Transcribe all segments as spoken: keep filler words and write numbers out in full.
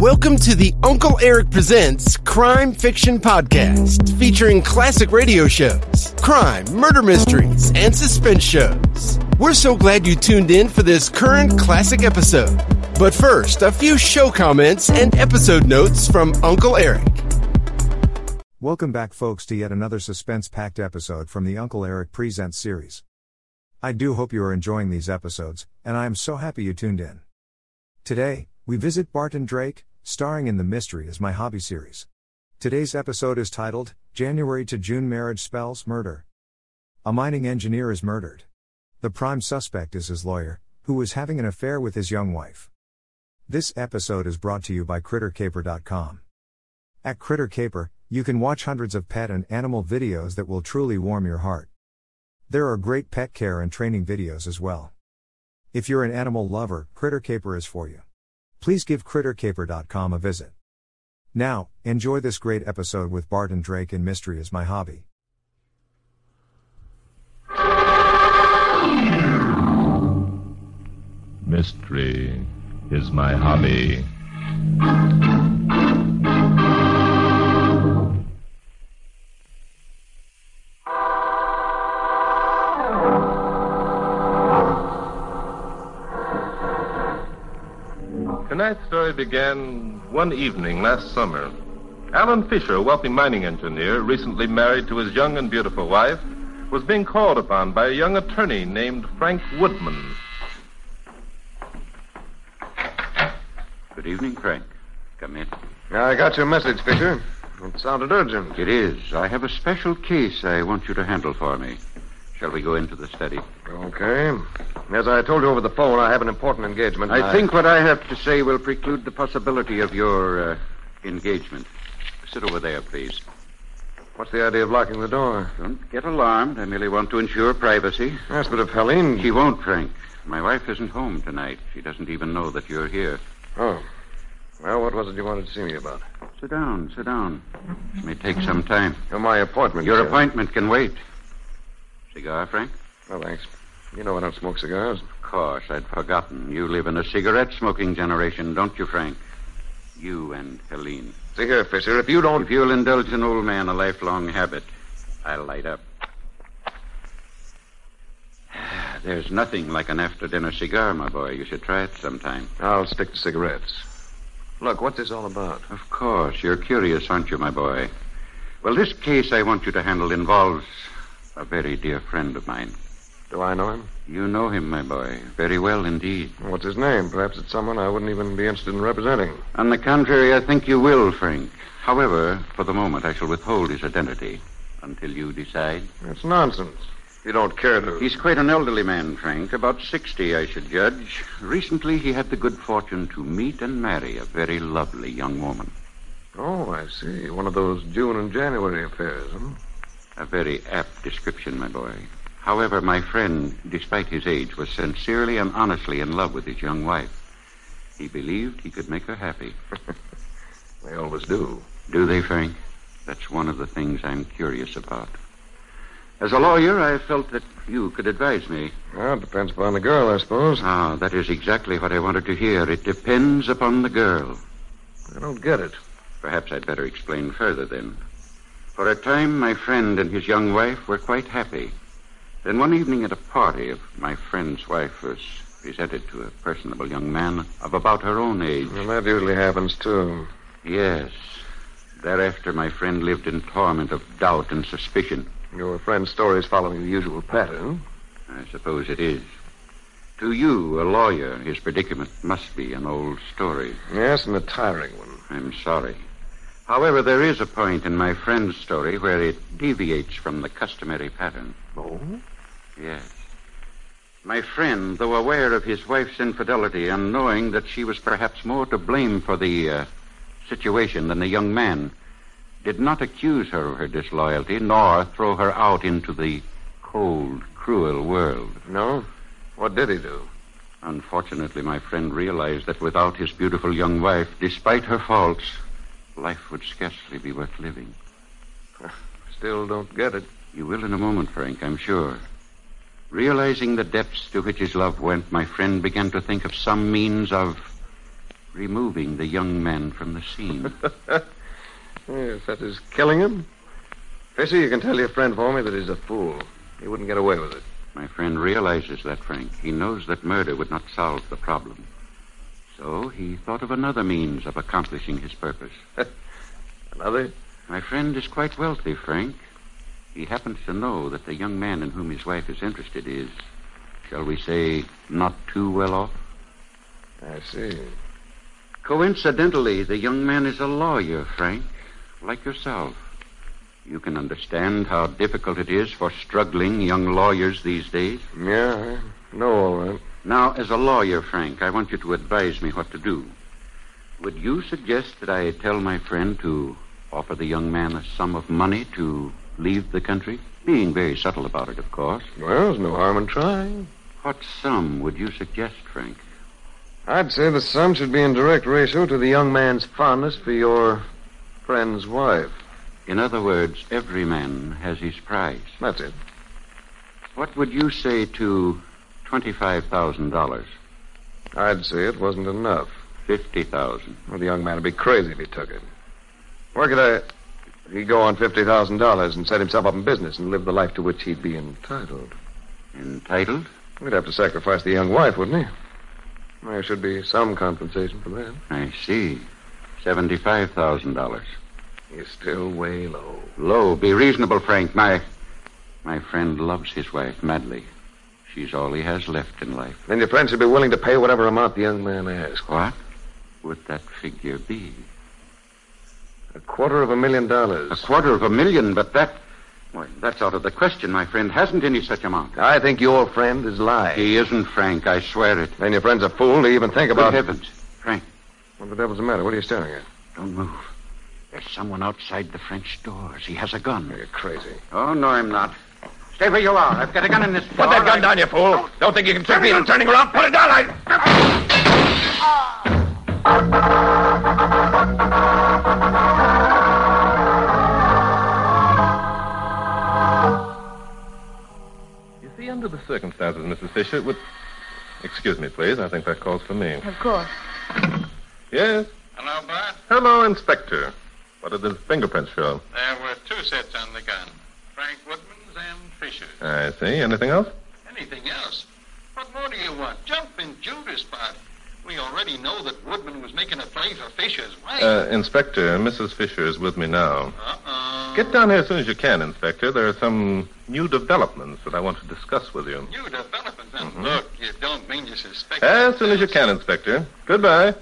Welcome to the Uncle Eric Presents Crime Fiction Podcast, featuring classic radio shows, crime, murder mysteries, and suspense shows. We're so glad you tuned in for this current classic episode. But first, a few show comments and episode notes from Uncle Eric. Welcome back, folks, to yet another suspense-packed episode from the Uncle Eric Presents series. I do hope you are enjoying these episodes, and I am so happy you tuned in. Today, we visit Barton Drake, starring in the Mystery Is My Hobby series. Today's episode is titled, January to June Marriage Spells Murder. A mining engineer is murdered. The prime suspect is his lawyer, who was having an affair with his young wife. This episode is brought to you by Critter Caper dot com. At Critter Caper, you can watch hundreds of pet and animal videos that will truly warm your heart. There are great pet care and training videos as well. If you're an animal lover, Critter Caper is for you. Please give Critter Caper dot com a visit. Now, enjoy this great episode with Barton Drake and Mystery Is My Hobby. Mystery is my hobby. Tonight's story began one evening last summer. Alan Fisher, a wealthy mining engineer, recently married to his young and beautiful wife, was being called upon by a young attorney named Frank Woodman. Good evening, Frank. Come in. I got your message, Fisher. It sounded urgent. It is. I have a special case I want you to handle for me. Shall we go into the study? Okay. As I told you over the phone, I have an important engagement. I, I think what I have to say will preclude the possibility of your uh, engagement. Sit over there, please. What's the idea of locking the door? Don't get alarmed. I merely want to ensure privacy. Yes, but if Helene... She won't, Frank. My wife isn't home tonight. She doesn't even know that you're here. Oh. Well, what was it you wanted to see me about? Sit down, sit down. This may take some time. Oh, my appointment. Your sir. appointment can wait. Cigar, Frank? Oh, thanks. You know I don't smoke cigars. Of course, I'd forgotten. You live in a cigarette-smoking generation, don't you, Frank? You and Helene. See here, Fisher, if you don't... If you'll indulge an old man a lifelong habit, I'll light up. There's nothing like an after-dinner cigar, my boy. You should try it sometime. I'll stick to cigarettes. Look, what's this all about? Of course. You're curious, aren't you, my boy? Well, this case I want you to handle involves a very dear friend of mine. Do I know him? You know him, my boy. Very well indeed. What's his name? Perhaps it's someone I wouldn't even be interested in representing. On the contrary, I think you will, Frank. However, for the moment, I shall withhold his identity until you decide. That's nonsense. You don't care to... He's quite an elderly man, Frank. About sixty, I should judge. Recently, he had the good fortune to meet and marry a very lovely young woman. Oh, I see. One of those June and January affairs, huh? A very apt description, my boy. However, my friend, despite his age, was sincerely and honestly in love with his young wife. He believed he could make her happy. They always do. Do they, Frank? That's one of the things I'm curious about. As a lawyer, I felt that you could advise me. Well, it depends upon the girl, I suppose. Ah, that is exactly what I wanted to hear. It depends upon the girl. I don't get it. Perhaps I'd better explain further, then. For a time, my friend and his young wife were quite happy. Then one evening at a party, my friend's wife was presented to a personable young man of about her own age. Well, that usually happens, too. Yes. Thereafter, my friend lived in torment of doubt and suspicion. Your friend's story is following the usual pattern. I suppose it is. To you, a lawyer, his predicament must be an old story. Yes, and a tiring one. I'm sorry. However, there is a point in my friend's story where it deviates from the customary pattern. Oh? Yes. My friend, though aware of his wife's infidelity and knowing that she was perhaps more to blame for the uh, situation than the young man, did not accuse her of her disloyalty, nor throw her out into the cold, cruel world. No? What did he do? Unfortunately, my friend realized that without his beautiful young wife, despite her faults, life would scarcely be worth living. Still don't get it. You will in a moment, Frank, I'm sure. Realizing the depths to which his love went, my friend began to think of some means of removing the young man from the scene. Yes, that is killing him. Fisher, you can tell your friend for me that he's a fool. He wouldn't get away with it. My friend realizes that, Frank. He knows that murder would not solve the problem. So he thought of another means of accomplishing his purpose. Another? My friend is quite wealthy, Frank. He happens to know that the young man in whom his wife is interested is, shall we say, not too well off. I see. Coincidentally, the young man is a lawyer, Frank, like yourself. You can understand how difficult it is for struggling young lawyers these days. Yeah, I know all right. Now, as a lawyer, Frank, I want you to advise me what to do. Would you suggest that I tell my friend to offer the young man a sum of money to leave the country? Being very subtle about it, of course. Well, there's no harm in trying. What sum would you suggest, Frank? I'd say the sum should be in direct ratio to the young man's fondness for your friend's wife. In other words, every man has his price. That's it. What would you say to twenty-five thousand dollars? I'd say it wasn't enough. fifty thousand dollars. Well, the young man would be crazy if he took it. Where could I... He'd go on fifty thousand dollars and set himself up in business and live the life to which he'd be entitled. Entitled? He'd have to sacrifice the young wife, wouldn't he? There should be some compensation for that. I see. seventy-five thousand dollars. You're still way low. Low. Be reasonable, Frank. My my friend loves his wife madly. She's all he has left in life. Then your friend should be willing to pay whatever amount the young man asks. What would that figure be? A quarter of a million dollars. A quarter of a million, but that... Why, that's out of the question. My friend hasn't any such amount. I think your friend is lying. He isn't, Frank. I swear it. Then your friend's a fool to even think about... Good heavens. Frank. What the devil's the matter? What are you staring at? Don't move. There's someone outside the French doors. He has a gun. You're crazy. Oh, no, I'm not. Stay where you are. I've got a gun in this Put door. that gun down, you fool. Don't think you can trick me into turning around. Put it down. I... You see, under the circumstances, Missus Fisher, it would... Excuse me, please. I think that calls for me. Of course. Yes? Hello, Bart. Hello, Inspector. What did the fingerprints show? There were two sets on the gun. Frank Woodman's and Fisher's. I see. Anything else? Anything else? What more do you want? Jump in Judas, Bart. We already know that Woodman was making a play for Fisher's wife. Uh, Inspector, Missus Fisher is with me now. Uh-uh. Get down here as soon as you can, Inspector. There are some new developments that I want to discuss with you. New developments. Now, mm-hmm. Look, you don't mean you suspect... As soon as you can, Inspector. Goodbye.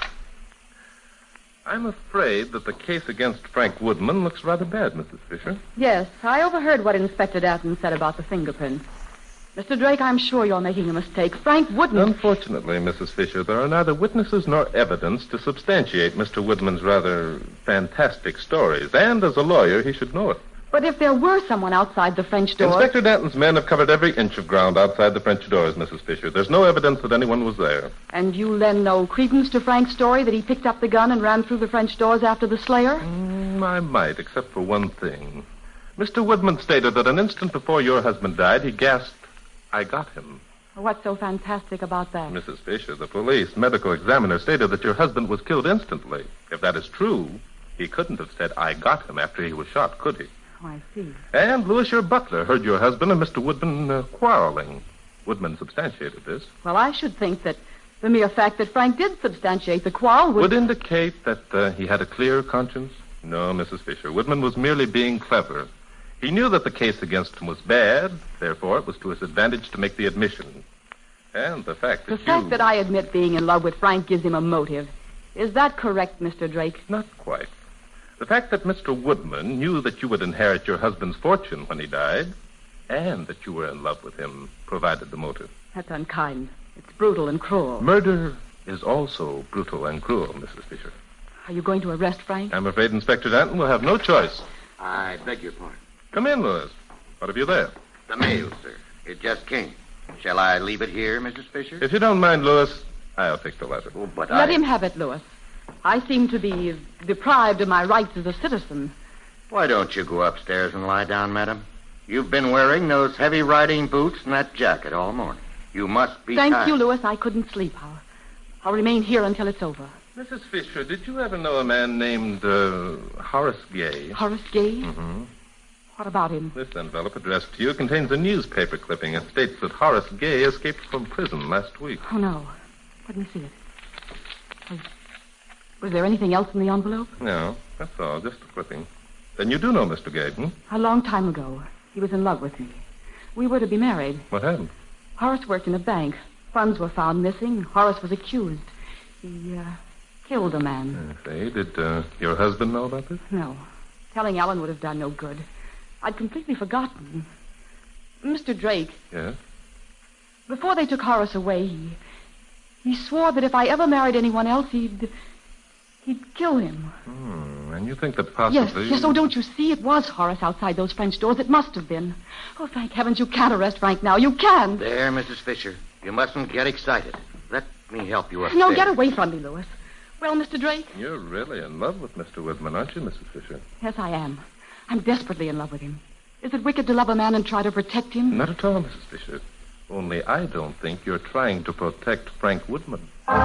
I'm afraid that the case against Frank Woodman looks rather bad, Missus Fisher. Yes, I overheard what Inspector Datton said about the fingerprints. Mister Drake, I'm sure you're making a mistake. Frank Woodman... Unfortunately, Missus Fisher, there are neither witnesses nor evidence to substantiate Mister Woodman's rather fantastic stories. And as a lawyer, he should know it. But if there were someone outside the French doors... Inspector Danton's men have covered every inch of ground outside the French doors, Missus Fisher. There's no evidence that anyone was there. And you lend no credence to Frank's story that he picked up the gun and ran through the French doors after the slayer? Mm, I might, except for one thing. Mister Woodman stated that an instant before your husband died, he gasped, "I got him." What's so fantastic about that? Missus Fisher, the police medical examiner stated that your husband was killed instantly. If that is true, he couldn't have said, "I got him," after he was shot, could he? Oh, I see. And Louis, your butler, heard your husband and Mister Woodman uh, quarreling. Woodman substantiated this. Well, I should think that the mere fact that Frank did substantiate the quarrel would... Would indicate that uh, he had a clear conscience? No, Missus Fisher. Woodman was merely being clever. He knew that the case against him was bad, therefore it was to his advantage to make the admission. And the fact that The fact you... that I admit being in love with Frank gives him a motive. Is that correct, Mister Drake? Not quite. The fact that Mister Woodman knew that you would inherit your husband's fortune when he died, and that you were in love with him, provided the motive. That's unkind. It's brutal and cruel. Murder is also brutal and cruel, Missus Fisher. Are you going to arrest Frank? I'm afraid Inspector Danton will have no choice. I beg your pardon. Come in, Louis. What have you there? The mail, sir. It just came. Shall I leave it here, Missus Fisher? If you don't mind, Louis, I'll take the letter. Oh, but Let I... him have it, Louis. I seem to be deprived of my rights as a citizen. Why don't you go upstairs and lie down, madam? You've been wearing those heavy riding boots and that jacket all morning. You must be Thank tired. you, Louis. I couldn't sleep. I'll, I'll remain here until it's over. Missus Fisher, did you ever know a man named uh, Horace Gay? Horace Gay? Mm-hmm. What about him? This envelope addressed to you contains a newspaper clipping. It states that Horace Gay escaped from prison last week. Oh, no. Let me see it. Was, was there anything else in the envelope? No, that's all. Just a clipping. Then you do know Mister Gay, hmm? A long time ago, he was in love with me. We were to be married. What happened? Horace worked in a bank. Funds were found missing. Horace was accused. He, uh, killed a man. I say, did uh, your husband know about this? No. Telling Ellen would have done no good. I'd completely forgotten. Mister Drake. Yes? Before they took Horace away, he, he swore that if I ever married anyone else, he'd... he'd kill him. Hmm, and you think that possibly... Yes, yes, oh, don't you see? It was Horace outside those French doors. It must have been. Oh, thank heavens, you can't arrest Frank now. You can't. There, Missus Fisher. You mustn't get excited. Let me help you upstairs. No, get away from me, Louis. Well, Mister Drake? You're really in love with Mister Woodman, aren't you, Missus Fisher? Yes, I am. I'm desperately in love with him. Is it wicked to love a man and try to protect him? Not at all, Missus Fisher. Only I don't think you're trying to protect Frank Woodman.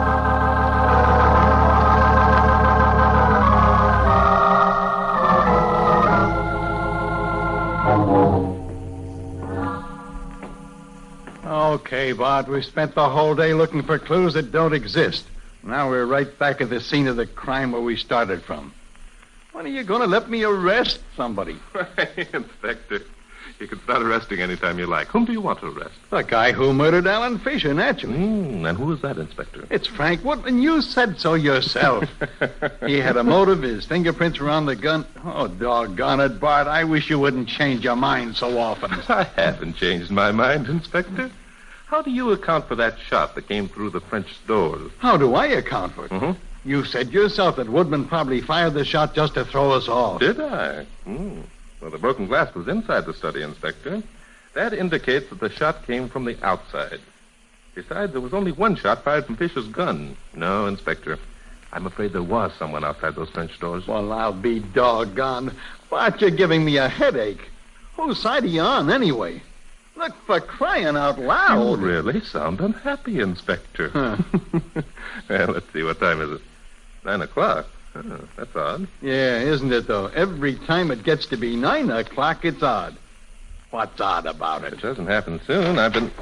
Okay, Bart, we spent the whole day looking for clues that don't exist. Now we're right back at the scene of the crime where we started from. When are you going to let me arrest somebody? Inspector, you can start arresting any time you like. Whom do you want to arrest? The guy who murdered Alan Fisher, naturally. Mm, and who is that, Inspector? It's Frank Woodman. You said so yourself. He had a motive. His fingerprints were on the gun. Oh, doggone it, Bart. I wish you wouldn't change your mind so often. I haven't changed my mind, Inspector. How do you account for that shot that came through the French doors? How do I account for it? Mm-hmm. You said yourself that Woodman probably fired the shot just to throw us off. Did I? Mm. Well, the broken glass was inside the study, Inspector. That indicates that the shot came from the outside. Besides, there was only one shot fired from Fisher's gun. No, Inspector. I'm afraid there was someone outside those French doors. Well, I'll be doggone. Bart, you're giving me a headache. Whose side are you on, anyway? Look, for crying out loud. You really sound unhappy, Inspector. Huh. Well, let's see. What time is it? Nine o'clock. Oh, that's odd. Yeah, isn't it, though? Every time it gets to be nine o'clock, it's odd. What's odd about it? It doesn't happen soon. I've been...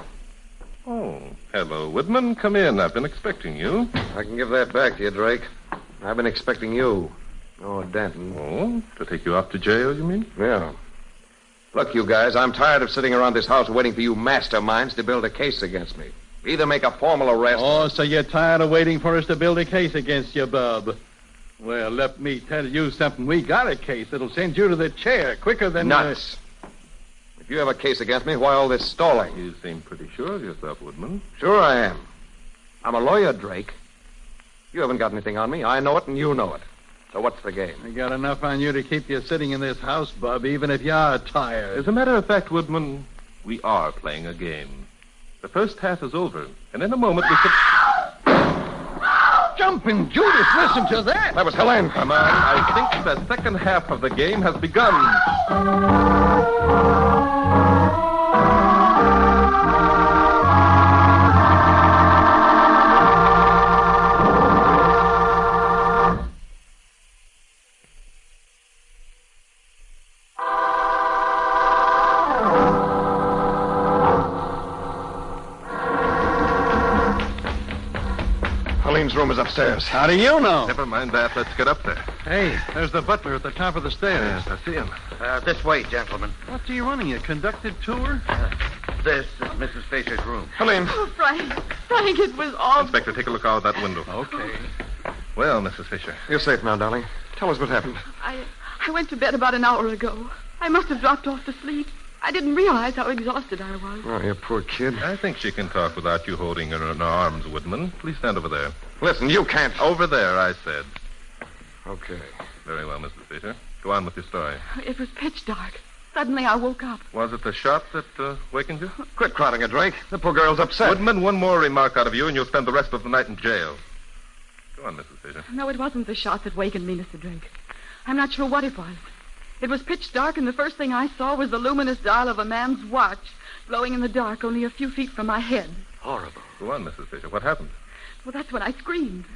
Oh, hello, Woodman. Come in. I've been expecting you. I can give that back to you, Drake. I've been expecting you. Oh, Danton. Oh, to take you off to jail, you mean? Yeah. Look, you guys, I'm tired of sitting around this house waiting for you masterminds to build a case against me. Either make a formal arrest... Oh, so you're tired of waiting for us to build a case against you, Bub. Well, let me tell you something. We got a case that'll send you to the chair quicker than... Nuts. Uh... If you have a case against me, why all this stalling? You seem pretty sure of yourself, Woodman. Sure I am. I'm a lawyer, Drake. You haven't got anything on me. I know it, and you know it. So what's the game? I got enough on you to keep you sitting in this house, Bub, even if you're tired. As a matter of fact, Woodman, we are playing a game. The first half is over, and in a moment we could... Jumping Judas, listen to that! That was Helene. Come on, I think the second half of the game has begun. Helene's room is upstairs. How do you know? Never mind that. Let's get up there. Hey, there's the butler at the top of the stairs. Yes, I see him. Uh, this way, gentlemen. What's he running, a conducted tour? Uh, this is Missus Fisher's room. Helene. Oh, Frank. Frank, it was awful. Inspector, take a look out that window. Okay. Well, Missus Fisher. You're safe now, darling. Tell us what happened. I, I went to bed about an hour ago. I must have dropped off to sleep. I didn't realize how exhausted I was. Oh, you poor kid. I think she can talk without you holding her in her arms, Woodman. Please stand over there. Listen, you can't. Over there, I said. Okay. Very well, Missus Fisher. Go on with your story. It was pitch dark. Suddenly I woke up. Was it the shot that uh, wakened you? Quit crowding her, Drake. The poor girl's upset. Woodman, one more remark out of you, and you'll spend the rest of the night in jail. Go on, Missus Fisher. No, it wasn't the shot that wakened me, Mister Drake. I'm not sure what it was. It was pitch dark, and the first thing I saw was the luminous dial of a man's watch, glowing in the dark only a few feet from my head. Horrible. Go on, Missus Fisher. What happened? Well, that's when I screamed.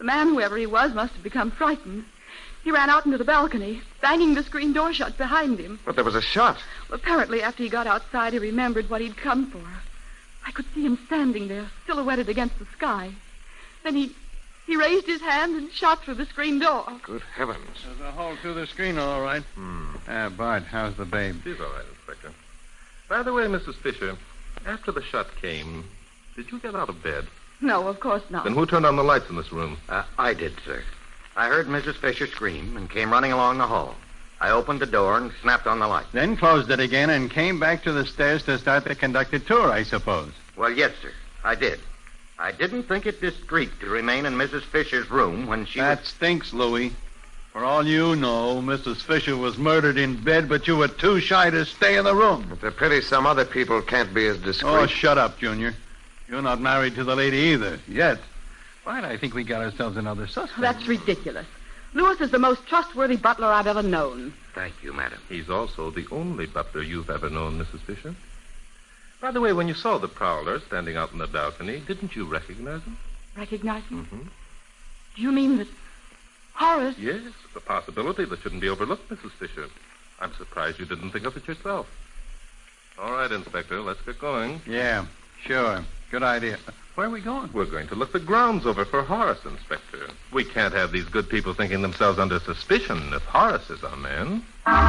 The man, whoever he was, must have become frightened. He ran out into the balcony, banging the screen door shut behind him. But there was a shot. Well, apparently, after he got outside, he remembered what he'd come for. I could see him standing there, silhouetted against the sky. Then he he raised his hand and shot through the screen door. Good heavens. There's a hole through the screen, all right. Hmm. Uh, Bart, how's the babe? She's all right, Inspector. By the way, Missus Fisher, after the shot came, did you get out of bed? No, of course not. Then who turned on the lights in this room? Uh, I did, sir. I heard Missus Fisher scream and came running along the hall. I opened the door and snapped on the light. Then closed it again and came back to the stairs to start the conducted tour, I suppose. Well, yes, sir. I did. I didn't think it discreet to remain in Missus Fisher's room when she That was... stinks, Louie. For all you know, Missus Fisher was murdered in bed, but you were too shy to stay in the room. It's a pity some other people can't be as discreet. Oh, shut up, Junior. You're not married to the lady either, yet. Why, I think we got ourselves another suspect. That's ridiculous. Lewis is the most trustworthy butler I've ever known. Thank you, madam. He's also the only butler you've ever known, Missus Fisher. By the way, when you saw the prowler standing out in the balcony, didn't you recognize him? Recognize him? Mm-hmm. Do you mean that Horace... Yes, it's a possibility that shouldn't be overlooked, Missus Fisher. I'm surprised you didn't think of it yourself. All right, Inspector, let's get going. Yeah, sure. Good idea. Where are we going? We're going to look the grounds over for Horace, Inspector. We can't have these good people thinking themselves under suspicion if Horace is our man.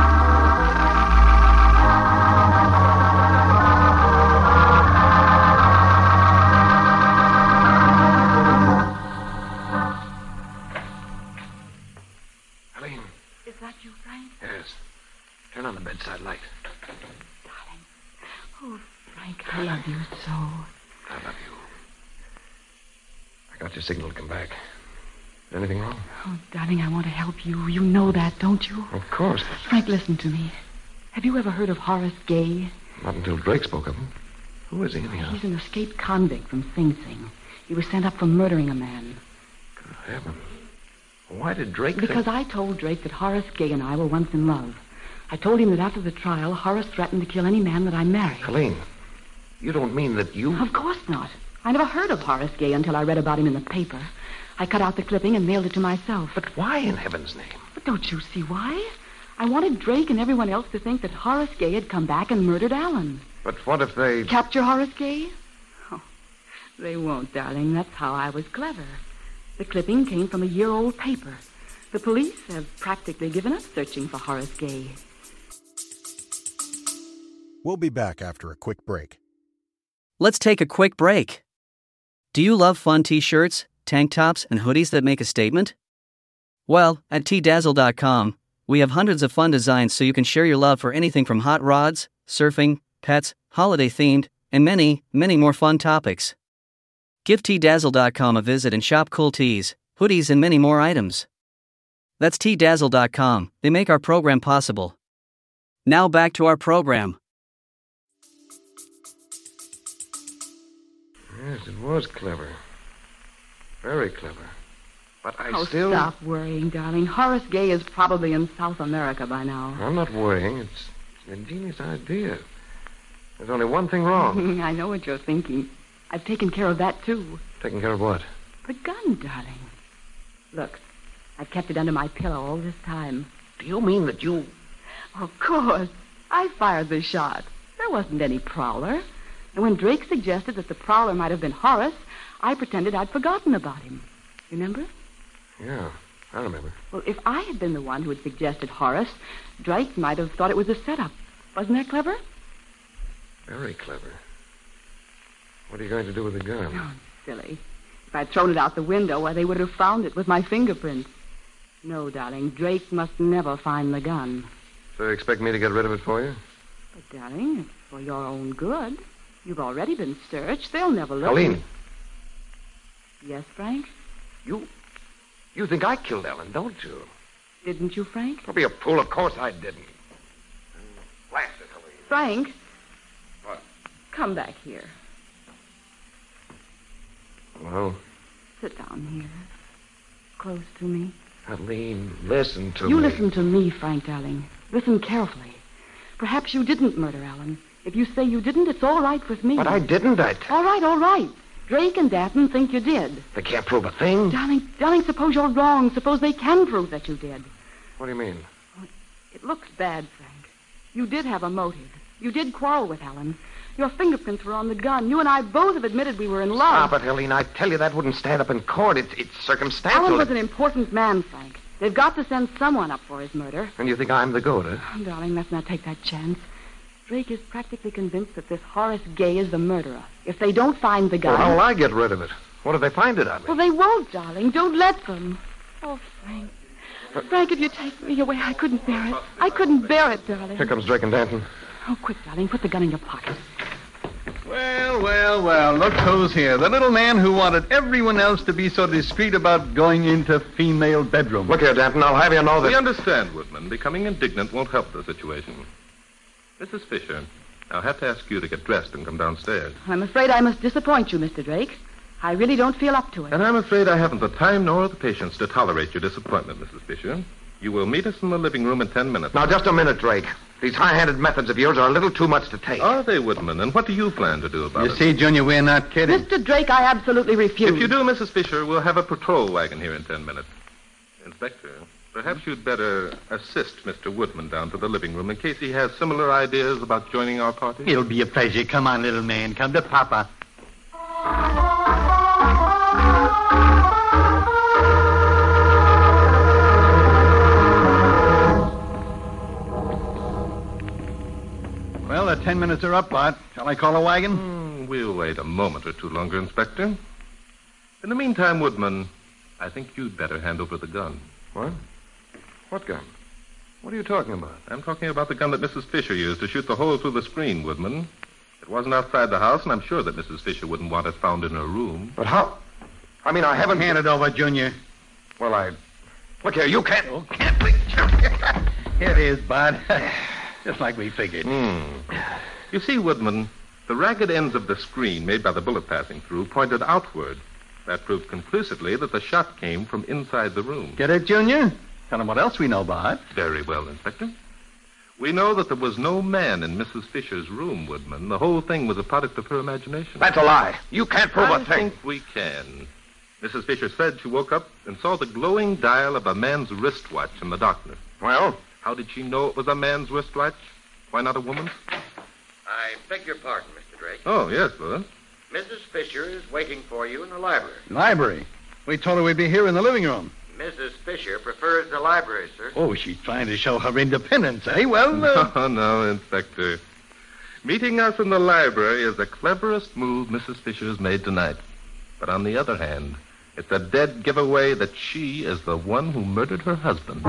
Helene. Is that you, Frank? Yes. Turn on the bedside light. Darling. Oh, Frank, I love you so. I love you. I got your signal to come back. Is anything wrong? Oh, darling, I want to help you. You know that, don't you? Of course. Frank, listen to me. Have you ever heard of Horace Gay? Not until Drake spoke of him. Who is he, anyhow? He's an escaped convict from Sing Sing. He was sent up for murdering a man. Good heavens. Why did Drake Because think... I told Drake that Horace Gay and I were once in love. I told him that after the trial, Horace threatened to kill any man that I married. Helene, you don't mean that you... Of course not. I never heard of Horace Gay until I read about him in the paper. I cut out the clipping and mailed it to myself. But why in heaven's name? But don't you see why? I wanted Drake and everyone else to think that Horace Gay had come back and murdered Alan. But what if they... Capture Horace Gay? Oh, they won't, darling. That's how I was clever. The clipping came from a year-old paper. The police have practically given up searching for Horace Gay. We'll be back after a quick break. Let's take a quick break. Do you love fun t-shirts, tank tops, and hoodies that make a statement? Well, at T Dazzle dot com, we have hundreds of fun designs so you can share your love for anything from hot rods, surfing, pets, holiday-themed, and many, many more fun topics. Give T Dazzle dot com a visit and shop cool tees, hoodies, and many more items. That's T Dazzle dot com. They make our program possible. Now back to our program. Yes, it was clever. Very clever. But I oh, still... stop worrying, darling. Horace Gay is probably in South America by now. I'm not worrying. It's an ingenious idea. There's only one thing wrong. I know what you're thinking. I've taken care of that, too. Taking care of what? The gun, darling. Look, I've kept it under my pillow all this time. Do you mean that you... Of course. I fired the shot. There wasn't any prowler. And when Drake suggested that the prowler might have been Horace, I pretended I'd forgotten about him. Remember? Yeah, I remember. Well, if I had been the one who had suggested Horace, Drake might have thought it was a setup. Wasn't that clever? Very clever. What are you going to do with the gun? Oh, silly. If I'd thrown it out the window, why, they would have found it with my fingerprints. No, darling, Drake must never find the gun. So you expect me to get rid of it for you? But, darling, it's for your own good. You've already been searched. They'll never look. Helene. Yes, Frank? You... You think I killed Ellen, don't you? Didn't you, Frank? Don't be a fool. Of course I didn't. Blast it, Helene. Frank? What? Come back here. Well? Sit down here. Close to me. Helene, listen to you me. You listen to me, Frank, darling. Listen carefully. Perhaps you didn't murder Alan. If you say you didn't, it's all right with me. But I didn't, I... T- all right, all right. Drake and Danton think you did. They can't prove a thing? Darling, darling, suppose you're wrong. Suppose they can prove that you did. What do you mean? It looks bad, Frank. You did have a motive. You did quarrel with Helen. Your fingerprints were on the gun. You and I both have admitted we were in love. Stop it, Helene. I tell you, that wouldn't stand up in court. It's, it's circumstantial. Alan was an important man, Frank. They've got to send someone up for his murder. And you think I'm the goat, huh? Oh, darling, let's not take that chance. Drake is practically convinced that this Horace Gay is the murderer. If they don't find the gun... Well, how will I get rid of it? What if they find it on me? Well, they won't, darling. Don't let them. Oh, Frank. Frank, if you take me away, I couldn't bear it. I couldn't bear it, darling. Here comes Drake and Danton. Oh, quick, darling. Put the gun in your pocket. Well, well, well, look who's here. The little man who wanted everyone else to be so discreet about going into female bedroom. Look here, Danton, I'll have you know that... We understand, Woodman. Becoming indignant won't help the situation. Missus Fisher, I'll have to ask you to get dressed and come downstairs. I'm afraid I must disappoint you, Mister Drake. I really don't feel up to it. And I'm afraid I haven't the time nor the patience to tolerate your disappointment, Missus Fisher. You will meet us in the living room in ten minutes. Now, just a minute, Drake. These high-handed methods of yours are a little too much to take. Are they, Woodman? And what do you plan to do about you it? You see, Junior, we're not kidding. Mister Drake, I absolutely refuse. If you do, Missus Fisher, we'll have a patrol wagon here in ten minutes. Inspector, perhaps you'd better assist Mister Woodman down to the living room in case he has similar ideas about joining our party. It'll be a pleasure. Come on, little man. Come to Papa. Well, the ten minutes are up, Bart. Shall I call a wagon? Mm, we'll wait a moment or two longer, Inspector. In the meantime, Woodman, I think you'd better hand over the gun. What? What gun? What are you talking about? I'm talking about the gun that Missus Fisher used to shoot the hole through the screen, Woodman. It wasn't outside the house, and I'm sure that Missus Fisher wouldn't want it found in her room. But how? I mean, I haven't... Hand it over, Junior. Well, I... Look here, you can't... Oh, can't we? Here it is, Bart. Just like we figured. Hmm. You see, Woodman, the ragged ends of the screen made by the bullet passing through pointed outward. That proved conclusively that the shot came from inside the room. Get it, Junior? Tell them what else we know, Bart. Very well, Inspector. We know that there was no man in Missus Fisher's room, Woodman. The whole thing was a product of her imagination. That's a lie. You can't prove I a thing. I think we can. Missus Fisher said she woke up and saw the glowing dial of a man's wristwatch in the darkness. Well? How did she know it was a man's wristwatch? Why not a woman's? I beg your pardon, Mister Drake. Oh, yes, Lewis. Missus Fisher is waiting for you in the library. Library? We told her we'd be here in the living room. Missus Fisher prefers the library, sir. Oh, she's trying to show her independence, eh? Well, uh... No, no, Inspector. Meeting us in the library is the cleverest move Missus Fisher's made tonight. But on the other hand, it's a dead giveaway that she is the one who murdered her husband.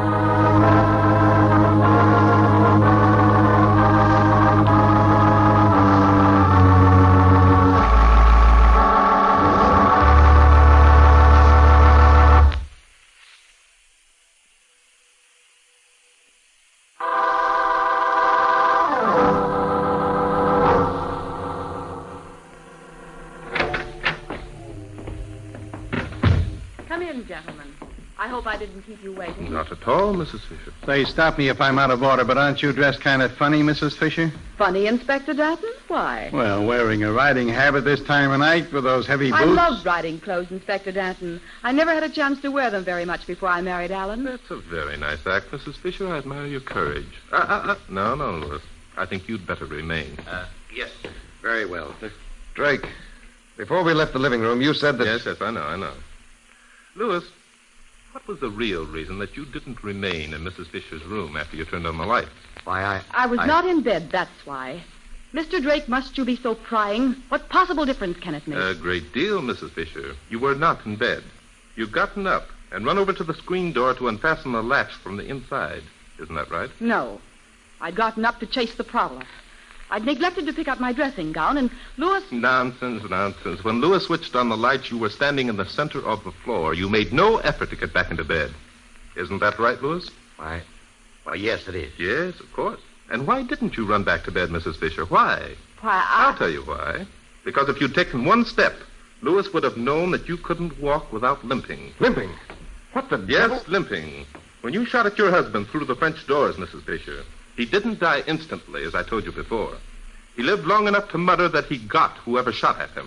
Gentlemen, I hope I didn't keep you waiting. Not at all, Missus Fisher. Say, stop me if I'm out of order, but aren't you dressed kind of funny, Missus Fisher? Funny, Inspector Danton? Why? Well, wearing a riding habit this time of night with those heavy boots. I love riding clothes, Inspector Danton. I never had a chance to wear them very much before I married Alan. That's a very nice act, Missus Fisher. I admire your courage. Uh, uh, uh. No, no, Lewis. I think you'd better remain. Uh, yes, sir. Very well. Drake, before we left the living room, you said that... Yes, yes, I know, I know. Lewis, what was the real reason that you didn't remain in Missus Fisher's room after you turned on the lights? Why, I... I was I... not in bed, that's why. Mister Drake, must you be so prying? What possible difference can it make? A great deal, Missus Fisher. You were not in bed. You'd gotten up and run over to the screen door to unfasten the latch from the inside. Isn't that right? No. I'd gotten up to chase the prowler. I'd neglected to pick up my dressing gown, and Lewis... Nonsense, nonsense. When Lewis switched on the lights, you were standing in the center of the floor. You made no effort to get back into bed. Isn't that right, Lewis? Why, well, yes, it is. Yes, of course. And why didn't you run back to bed, Missus Fisher? Why? Why, I... I'll tell you why. Because if you'd taken one step, Lewis would have known that you couldn't walk without limping. Limping? What the Yes, devil? limping. When you shot at your husband through the French doors, Missus Fisher, he didn't die instantly, as I told you before. He lived long enough to mutter that he got whoever shot at him.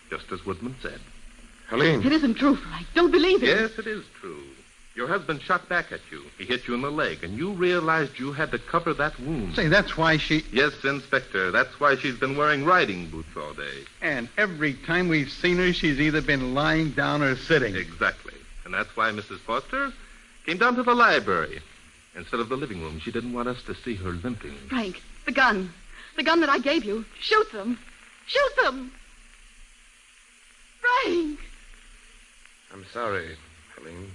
just as Woodman said. Helene. It isn't true, Frank. Don't believe it. Yes, it is true. Your husband shot back at you. He hit you in the leg, and you realized you had to cover that wound. Say, that's why she... Yes, Inspector. That's why she's been wearing riding boots all day. And every time we've seen her, she's either been lying down or sitting. Exactly. And that's why Missus Foster came down to the library. Instead of the living room, she didn't want us to see her limping. Frank, the gun. The gun that I gave you. Shoot them. Shoot them. Frank! I'm sorry, Helene.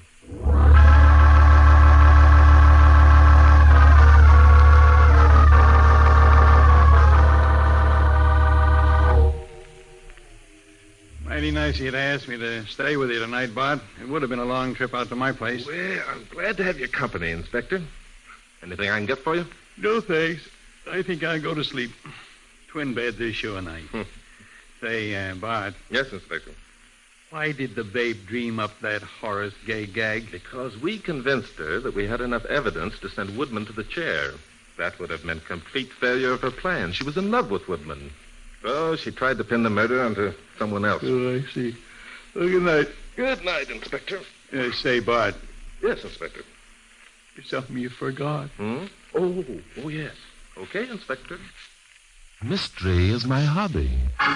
Mighty nice you'd asked me to stay with you tonight, Bart. It would have been a long trip out to my place. Well, I'm glad to have your company, Inspector. Anything I can get for you? No, thanks. I think I'll go to sleep. Twin beds is sure nice. Hmm. Say, uh, Bart. Yes, Inspector. Why did the babe dream up that Horace gay gag? Because we convinced her that we had enough evidence to send Woodman to the chair. That would have meant complete failure of her plan. She was in love with Woodman. So she tried to pin the murder onto someone else. Oh, I see. Well, good night. Good night, Inspector. Uh, say, Bart. Yes, Inspector. There's something you forgot. Hmm? Oh, oh, yes. Okay, Inspector. Mystery is my hobby.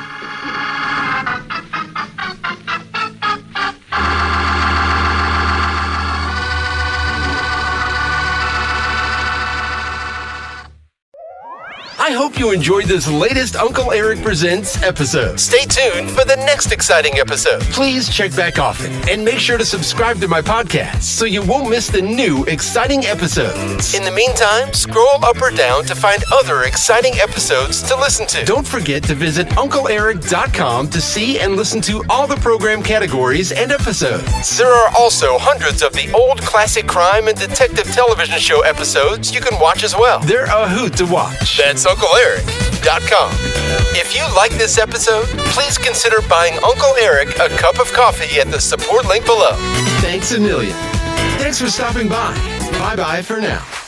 I hope you enjoyed this latest Uncle Eric Presents episode. Stay tuned for the next exciting episode. Please check back often and make sure to subscribe to my podcast so you won't miss the new exciting episodes. In the meantime, scroll up or down to find other exciting episodes to listen to. Don't forget to visit Uncle Eric dot com to see and listen to all the program categories and episodes. There are also hundreds of the old classic crime and detective television show episodes you can watch as well. They're a hoot to watch. That's Uncle Eric dot com. If you like this episode, please consider buying Uncle Eric a cup of coffee at the support link below. Thanks a million. Thanks for stopping by. Bye-bye for now.